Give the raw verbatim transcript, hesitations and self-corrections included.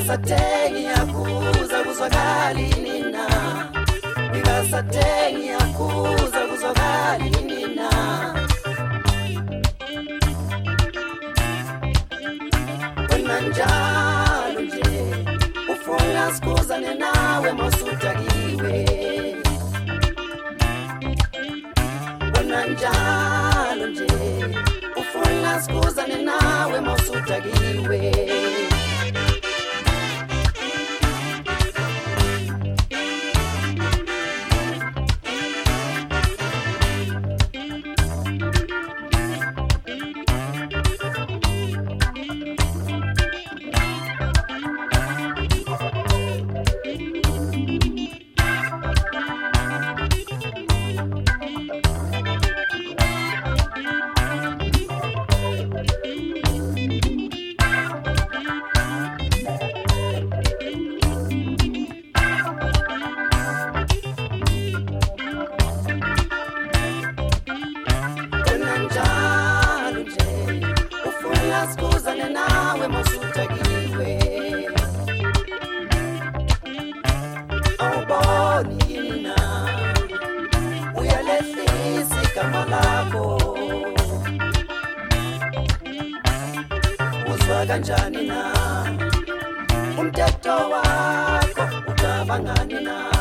Nikasatengi yakuza kuzwakali nina Nikasatengi yakuza kuzwakali nina Wena njalo nje Ufuna skuzane nawe mosutakiwe Wena njalo nje Ufuna skuzane nawe mosutakiwe Skuzane nawe mosutakiwe Awubonina Uyalehlisa igama lakho Uzwa kanjani na Umthetho wakho ucabangani na